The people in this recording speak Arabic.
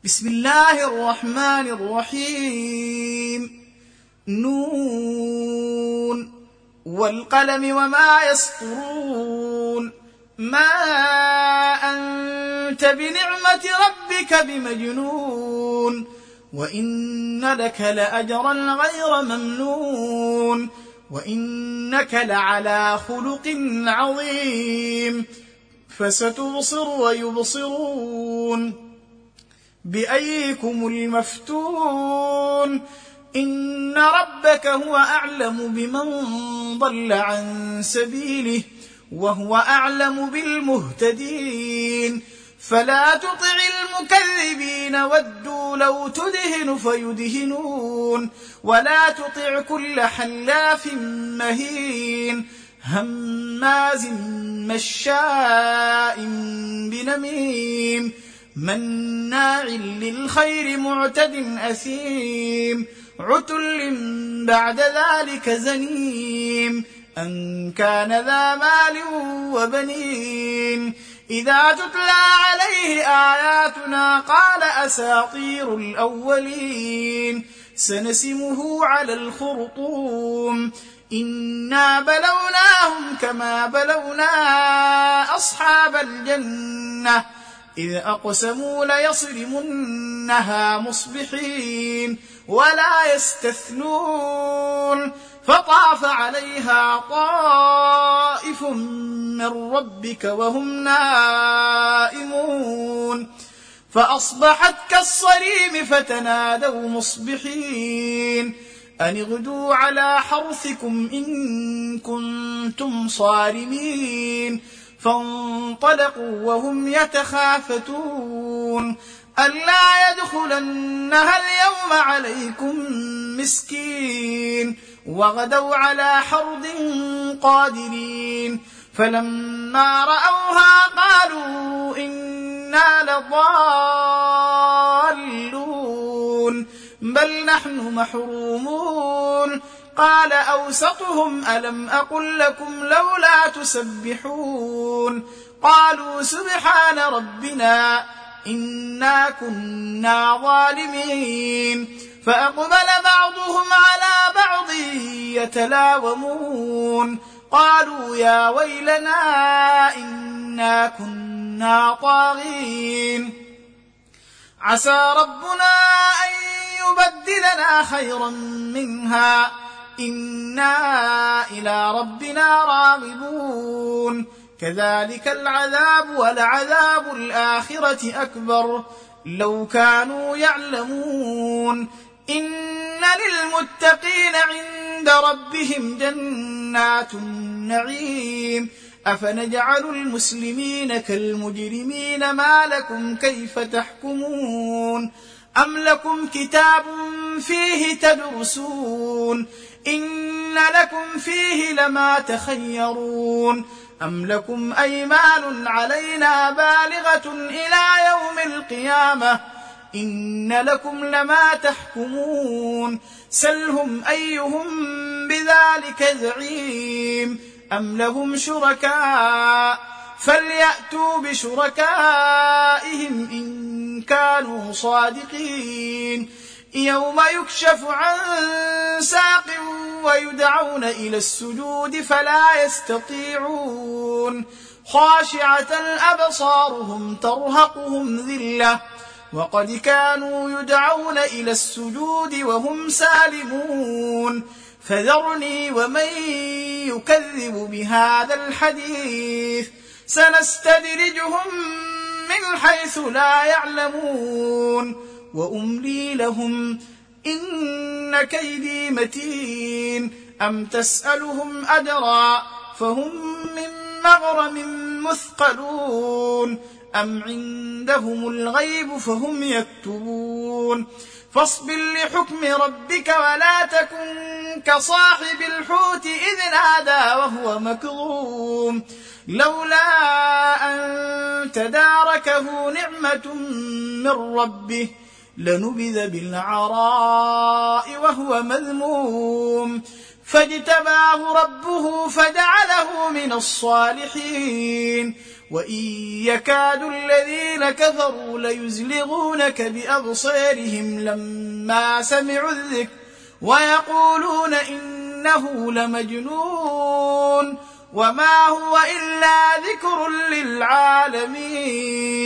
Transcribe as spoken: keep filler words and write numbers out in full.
بسم الله الرحمن الرحيم. نون والقلم وما يسطرون. ما أنت بنعمة ربك بمجنون وإن لك لأجرا غير ممنون وإنك لعلى خلق عظيم. فستبصر ويبصرون بأيكم المفتون. إن ربك هو أعلم بمن ضل عن سبيله وهو أعلم بالمهتدين. فلا تطع المكذبين ودوا لو تدهن فيدهنون ولا تطع كل حلاف مهين هماز مشاء بنميم مناع للخير معتد أثيم عتل بعد ذلك زنيم أن كان ذا مال وبنين. إذا تتلى عليه آياتنا قال أساطير الأولين سنسمه على الخرطوم. إنا بلوناهم كما بلونا أصحاب الجنة إذ أقسموا ليصرمنها مصبحين ولا يستثنون. فطاف عليها طائف من ربك وهم نائمون فأصبحت كالصريم فتنادوا مصبحين أن اغدوا على حرثكم إن كنتم صارمين. فانطلقوا وهم يتخافتون ألا يدخلنها اليوم عليكم مسكين وغدوا على حرد قادرين. فلما رأوها قالوا إنا لضالون بل نحن محرومون. قال أوسطهم ألم أقل لكم لولا تسبحون قالوا سبحان ربنا إنا كنا ظالمين. فأقبل بعضهم على بعض يتلاومون قالوا يا ويلنا إنا كنا طاغين عسى ربنا أن يبدلنا خيرا منها إنا إلى ربنا راغبون. كذلك العذاب ولعذاب الآخرة أكبر لو كانوا يعلمون. إن للمتقين عند ربهم جنات النعيم أفنجعل المسلمين كالمجرمين ما لكم كيف تحكمون أم لكم كتاب فيه تدرسون إن لكم فيه لما تخيرون أم لكم أيمان علينا بالغة إلى يوم القيامة إن لكم لما تحكمون سلهم أيهم بذلك زعيم أم لهم شركاء فليأتوا بشركائهم إن كانوا صادقين. يوم يكشف عن ساق ويدعون إلى السجود فلا يستطيعون خاشعة أبصارهم ترهقهم ذلة وقد كانوا يدعون إلى السجود وهم سالمون. فذرني ومن يكذب بهذا الحديث سنستدرجهم من حيث لا يعلمون وأملي لهم إن كيدي متين. أم تسألهم أجرا فهم من مغرم مثقلون أم عندهم الغيب فهم يكتبون. فاصبر لحكم ربك ولا تكن كصاحب الحوت إذ نادى وهو مكظوم لولا أن تداركه نعمة من ربه لنبذ بالعراء وهو مذموم فاجتباه ربه فجعله من الصالحين وإن يكاد الذين كفروا ليزلغونك بأبصارهم لما سمعوا الذكر ويقولون إنه لمجنون وما هو إلا ذكر للعالمين